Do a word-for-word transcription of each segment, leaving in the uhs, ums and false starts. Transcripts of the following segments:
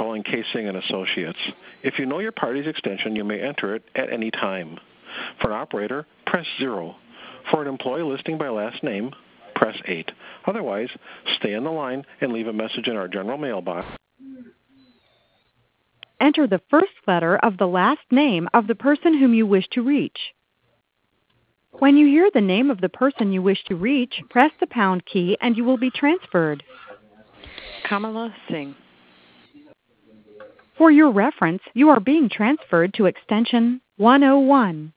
calling Casing and Associates. If you know your party's extension, you may enter it at any time. For an operator, press zero. For an employee listing by last name, press eight. Otherwise, stay on the line and leave a message in our general mailbox. Enter the first letter of the last name of the person whom you wish to reach. When you hear the name of the person you wish to reach, press the pound key and you will be transferred. Kamala Singh. For your reference, you are being transferred to extension one oh one.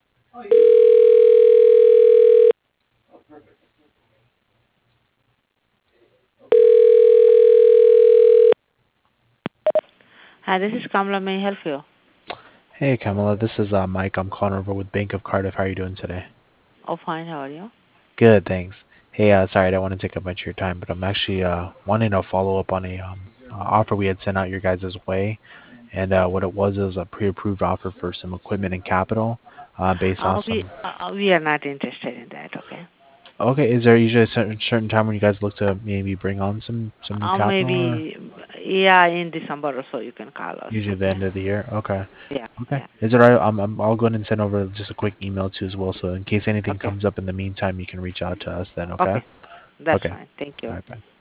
Hi, this is Kamala. May I help you? Hey, Kamala. This is uh, Mike. I'm calling over with Bank of Cardiff. How are you doing today? Oh, fine. How are you? Good, thanks. Hey, uh, sorry, I don't want to take up much of your time, but I'm actually uh, wanting to follow up on a um, uh, offer we had sent out your guys' way. And uh, what it was is a pre-approved offer for some equipment and capital uh, based Uh, on we some... uh, we are not interested in that. Okay. Okay, is there usually a certain, certain time when you guys look to maybe bring on some, some new Uh, capital? Or maybe yeah, in December or so you can call us. usually the Okay. end of the year? Okay. Yeah. Okay. Yeah. Is it all right? I'm, I'm, I'll go ahead and send over just a quick email too as well, so in case anything Okay. comes up in the meantime, you can reach out to us then, okay? Okay. That's Okay. fine. Thank you. All right, bye.